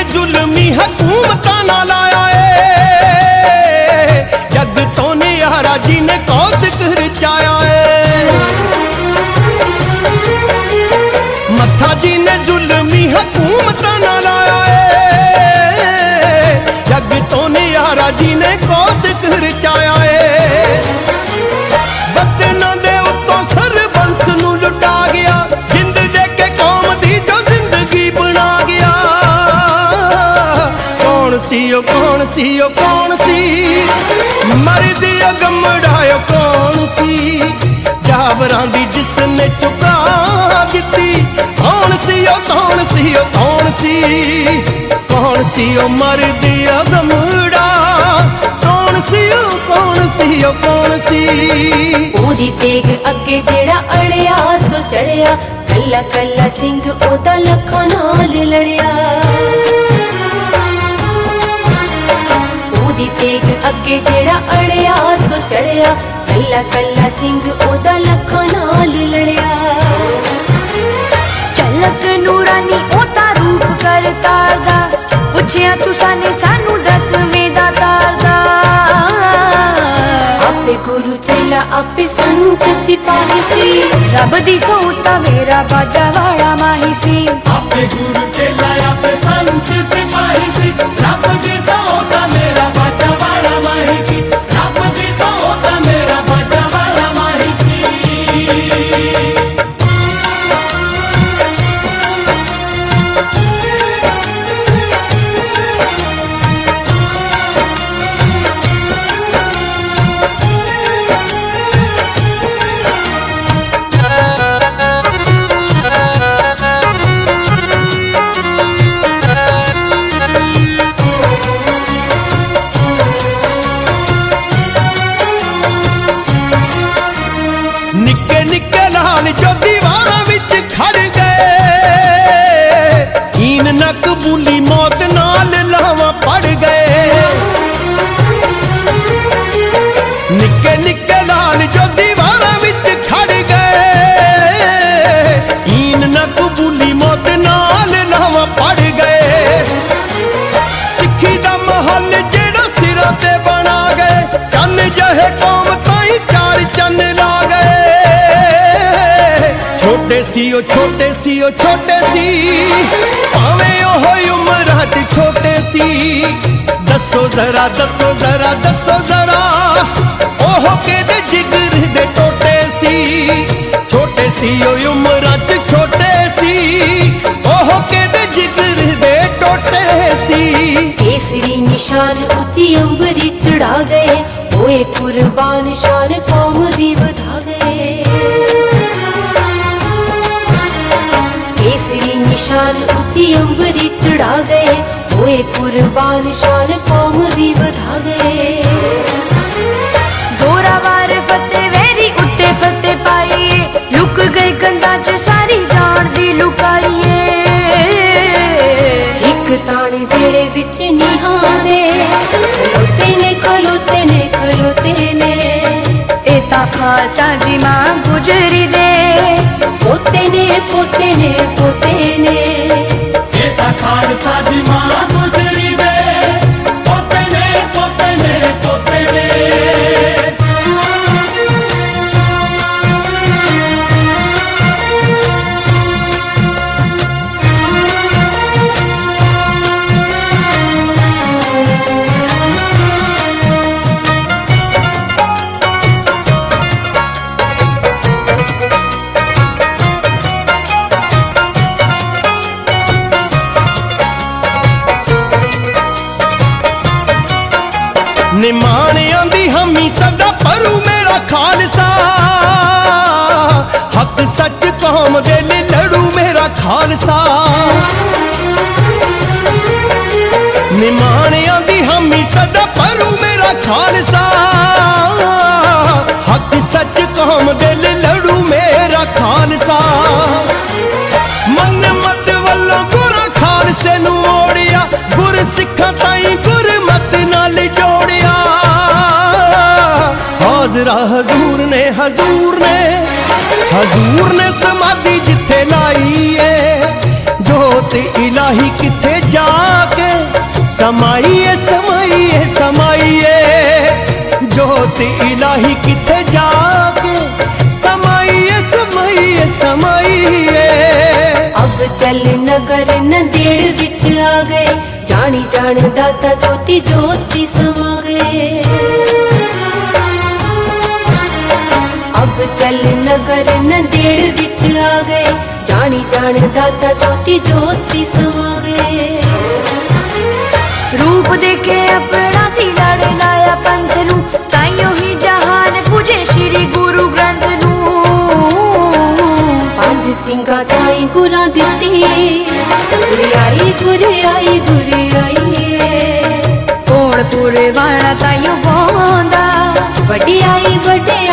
ने जुल्मी हुकूमतां ना लाया है, जग तो नियारा जी ने कौतक रचाया है। मत्था जी ने जुल्मी हुकूमतां ना लाया है, जग तो नियारा जी ने कौतक रचाया है। बदना दे उत्तों सरबंस नूं लुटा गया, जिंद दे के कौम दी जो जिंदगी बना गया। कौन सी ओ कौन सी ओ कौन सी, मर्द अगमड़ायो कौन सी, जाबरां दी जिसने चुका दिती। कौन सी ओ कौन सी ओ कौन सी, कौन सी ओ मर्द अगमड़ा, कौन सी ओ कौन सी ओ कौन सी। ओदी तेग अगे जेड़ा अड़िया सो चढ़िया, कल्ला कल्ला सिंह ओदा लखां नाल लड़िया। ओदी तेग अगे जेड़ा अड़िया सो चढ़िया, कल्ला कल्ला सिंह ओदा लखां नाल लड़िया। झलक नूरानी ओदा रूप करतार दा, पुछया तुसां ने सानू दसवें दा तार दा। आपे गुरु चेला आपे संत सिपाही सी, रब दी सोता मेरा बाजा वाला माही सी। आपे गुरु चेला आपे संत सिपाही सी, रब दी सोता मेरा बाजा वाला माही सी, रब दी सोता मेरा बाजा वाला माही सी। निक्के निक्के लाल जो दीवारां विच खड़ गए, हीन न कबूली मौत नाल लावां पड़ गए। निक्के निक्के लाल जो दीवारां विच खड़ गए, हीन न कबूली मौत नाल लावां पड़ गए। सिक्खी दा महल जेड़ा सिरां ते बना गए, चन्न जहे कौम ताईं चार चन्न ला गए। छोटे सी ओ छोटे सी ओ छोटे सी, भावें ओह उमरां च छोटे सी। दसो जरा दसो जरा दसो जरा, ओह केदे जिगर दे टोटे सी। छोटे सी ओ उमरां च छोटे सी, ओह केदे जिगर दे टोटे सी। केसरी निशान ऊंची अंबरी चढ़ा गए, होए कुर्बान शान कौम दी बधा गए। केसरी निशान ऊंची अंबरी चढ़ा गए, होए कुर्बान शान कौम दी बधा गए। जोरावर फतेह वेरी उत्ते फतेह पाइए, लुक गई कंधा च सारी जान दी लुकाइए। एक तान जेड़े विच निहारे, खलोते ने खलोते ने खलोते ने। एता खासा जी मां गुजरी दे, पोते ने पोते ने पोते ने। एता खालसा जी मां गुजरी दे, पोते ने पोते ने पोते ने। निमाणियां दी हमी सदा परू मेरा खालसा, हक सच कौम दे लिए लड़ू मेरा खालसा। निमाणियां दी हमी सदा परू मेरा खालसा, हक सच कौम दे लिए लड़ू मेरा खालसा। मन मत वल्लों गुरा खालसे नू ओड़िया, गुर सिखां ताईं गुरमत नाल जोड़िया। हाजरा हजूर ने हजूर ने हजूर ने समाधि जिथे लाई है, जोत इलाही किथे जाके समाइए समाइए समाइए जोत इलाही किथे जाके समाइए समाइए समाइए। अब चल नगर नंदेड़ विच आ गए, जानी जान दाता ज्योति जोत सी समा गए। अब चल नगर नंदेड़ विच आ गए, जानी जान दाता ज्योति जोत सी समा गए। रूप देखे अपना सी लड़ लाया पंथ नू, ताइयों ही जहान पूजे श्री गुरु ग्रंथ नू। पंज सिंगा ताई गुरा दिती, गुरे आई गुरे आई गुरे आई। कोण पूरे वाला ताइयों बोंदा, वड्डी आई